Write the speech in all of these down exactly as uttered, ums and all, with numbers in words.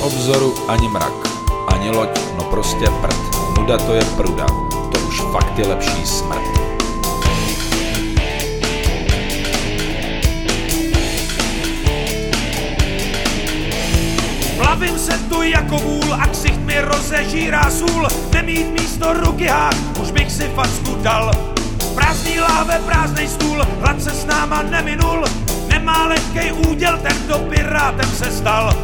obzoru ani mrak, ani loď, no prostě prd. Nuda to je pruda, to už fakt je lepší smrt. Plavím se tu jako vůl a ksicht mi rozežírá sůl. Nemít místo ruky hák, už bych si facku dal. Prázdný láhve, prázdnej stůl, hlad se s náma neminul. Nemá lehkej úděl, ten kdo pirátem se stal.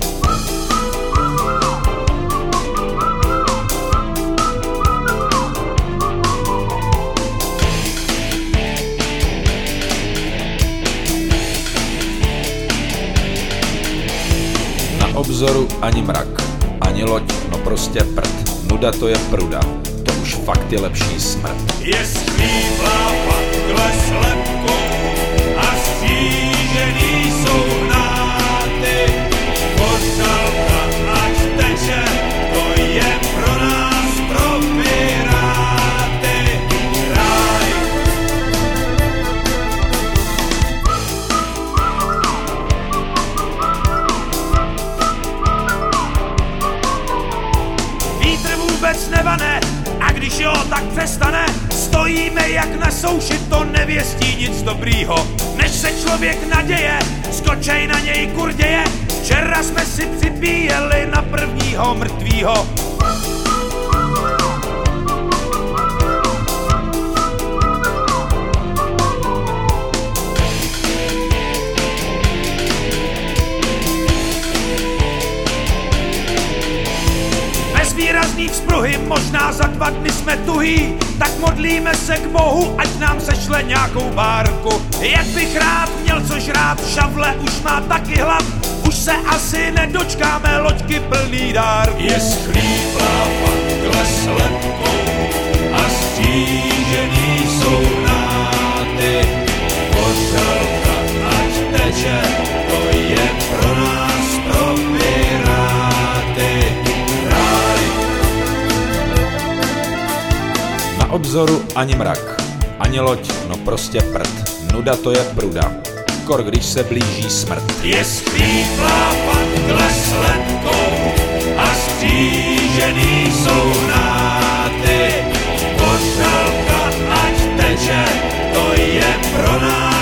Na obzoru ani mrak, ani loď, no prostě prd. Nuda to je pruda, to už fakt je lepší smrt. Je sklíplá pakle s lepkou a střížený jsou náty. Košalka ať teče, to je pro nás, pro piráty, ráj. Vítr vůbec nevane, a když jo, tak přestane. Stojíme jak na souši, to nevěstí nic dobrýho. Než se člověk naděje, skočej na něj kurděje. Včera jsme si připíjeli na prvního mrtvýho. Výrazný vzpruhy, možná za dva dny jsme tuhý, tak modlíme se k Bohu, ať nám sešle nějakou bárku. Jak bych rád měl co žrát, šavle už má taky hlad, už se asi nedočkáme loďky plný dárku. Je schlíplá pakle s lepkou a střížený jsou náty. Košalka ať teče, to je pro nás, pro piráty. Na obzoru ani mrak, ani loď, no prostě prd. Nuda to je pruda, kor když se blíží smrt. Je sklíplá pakle s lepkou a střížený jsou náty. Košalka ať teče, to je pro nás.